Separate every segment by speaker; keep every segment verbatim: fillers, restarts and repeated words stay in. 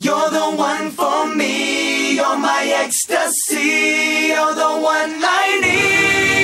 Speaker 1: You're the one for me, you're my ecstasy, you're the one I need.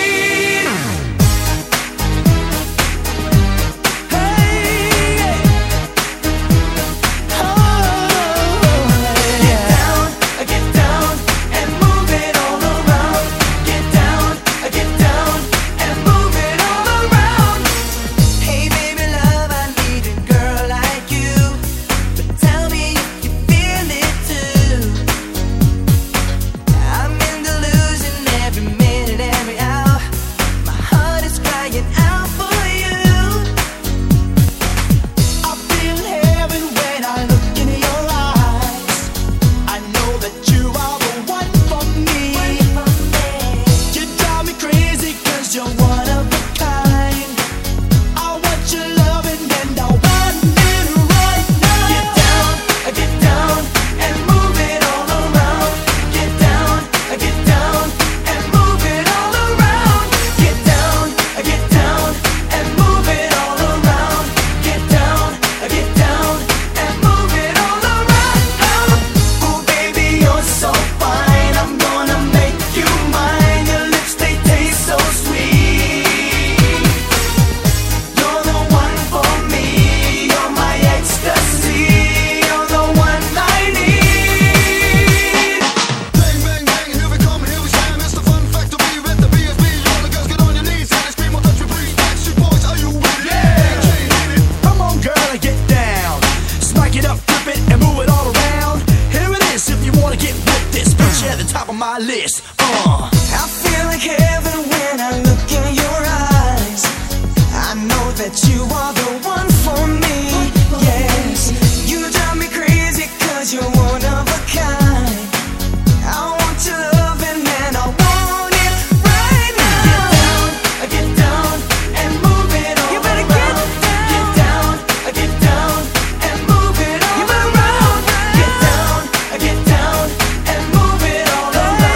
Speaker 1: My list. Uh. I feel like heaven when I look in your eyes. I know that you are the one for me. Yes, you drive me crazy cause you're one of a kind. I want your loving and I want it right now. Get down, get down and move it all. You better around. Get down, get down and move it all. You better around. Get down, get down and move it all.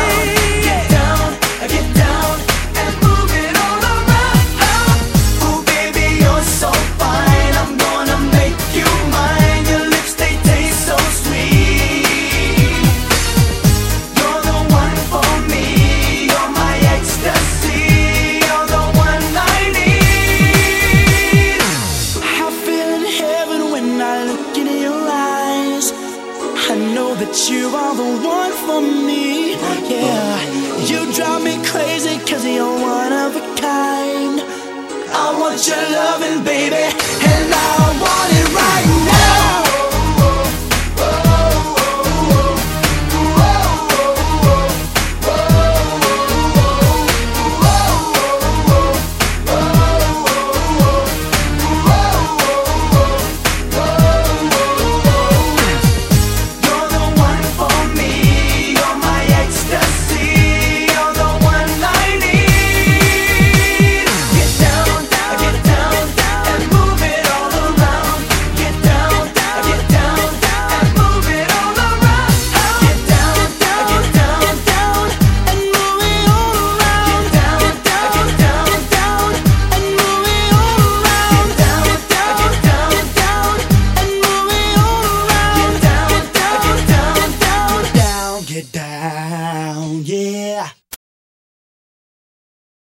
Speaker 1: That you are the one for me, yeah. You drive me crazy cause you're one of a kind. I want your loving, baby, and I want it right.